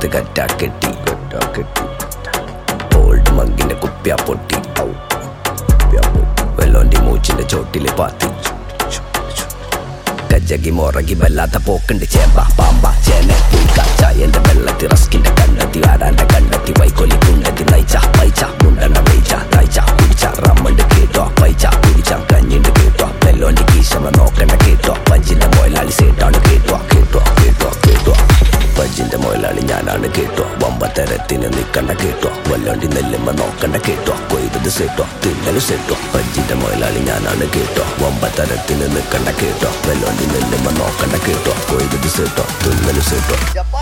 കഴുത്ത് കറ്റാ കെട്ടി ഓൾഡ് മങ്കിന്റെ കുപ്പ്യാ പൊട്ടി വെള്ളോന്റെ മൂച്ചിന്റെ ചോട്ടില് പാത്തി കജ്ജകി മൊറകി വല്ലാത്ത പോക്കുണ്ട് ചേമ്പ പാമ്പ ചേന പുൽക്ക ചായന്റെ വെള്ളത്തി റസ്കിന്റെ കണ്ടെത്തി ആരാന്റെ കണ്ടെത്തി വൈക്കൊലി കുണ്ടെത്തി നയിച്ച പൈച്ച മുണ്ടെണ്ണ വെയിച്ച തയ്ച്ച കുടിച്ച റമ്മണ്ട് കേട്ടോ പൈച്ച കുടിച്ച കഞ്ഞിണ്ട് കേട്ടോ വെള്ളോന്റെ കീശമ നോക്കണ്ട കേട്ടോ പഞ്ചിന്റെ മുതലാളി സേട്ടാണ് കേട്ടോ കേട്ടോ കേട്ടോ കേട്ടോ പഞ്ചിന്റെ മുതലാളി ഞാനാണ് കേട്ടോ വമ്പത്തരത്തിന് നിക്കണ്ട കേട്ടോ വല്ലോണ്ടി നെല്ലുമ്പ നോക്കണ്ട കേട്ടോ കൊയ്തത് സേട്ടോ തിന്നല് സേട്ടോ പഞ്ചിന്റെ മുതലാളി ഞാനാണ് കേട്ടോ വമ്പത്തരത്തിന് നിക്കണ്ട കേട്ടോ വല്ലോണ്ടി നെല്ലുമ്പ നോക്കണ്ട കേട്ടോ കൊയ്തത് സേട്ടോ തിന്നല് സേട്ടോ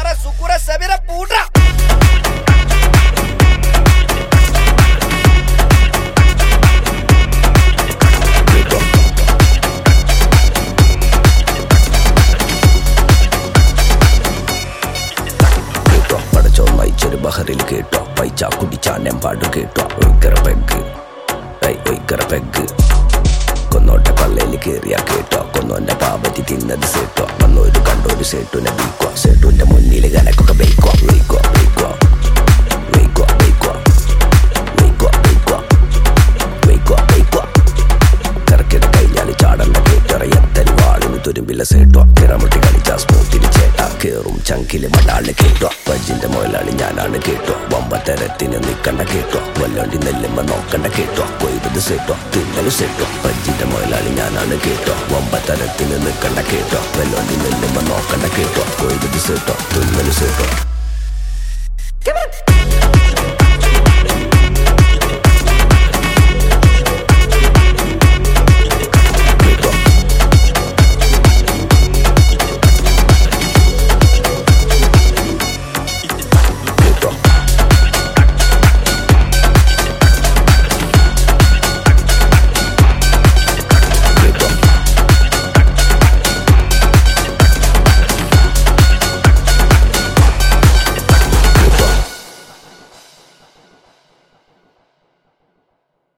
ബഹറിൽ കേട്ടോ പൈച്ച കുടിച്ചാൻ പാടു കേട്ടോ ഒയ്ക്കറ പെഗ് കൊന്നോട്ടെ പള്ളയിൽ കേറിയ കേട്ടോ കൊന്നോന്റെ പാപത്തി തിന്നത് സേട്ടോ വന്നൊരു കണ്ടൊരു സേട്ടുനെ ബീക്കോ സേട്ടുന്റെ മുന്നിൽ കനക്കൊക്കെ ബേക്കോ വെയ്ക്കോ വെയ്ക്കോ വെയ്ക്കോ വെയ്ക്കോ വെയ്ക്കോ വെയ്ക്കോ വെയ്ക്കോ വെയ്ക്കോ കറക്കിട കഴിഞ്ഞാൽ ചാടന്ന കേട്ടറിയത്തൽ വാളിന് തുരുമ്പില്ല സേട്ടോ കിറമുട്ടി കളിച്ച സ്മൂത്തിന് ചേട്ടാ കേറും ചങ്കില് മടാള് കേട്ടോ പഞ്ചിന്റെ മുതലാളി ഞാനാണ് കേട്ടോ വമ്പത്തരത്തിന് നിക്കണ്ട കേട്ടോ വല്ലോണ്ടി നെല്ലുമ്പ നോക്കണ്ട കേട്ടോ കൊയ്തത് സേട്ടോ തിന്നല് സേട്ടോ പഞ്ചിന്റെ മുതലാളി ഞാനാണ് കേട്ടോ വമ്പത്തരത്തിന് നിക്കണ്ട കേട്ടോ വല്ലോണ്ടി നെല്ലുമ്പ നോക്കണ്ട കേട്ടോ കൊയ്തത് സേട്ടോ തിന്നല് സേട്ടോ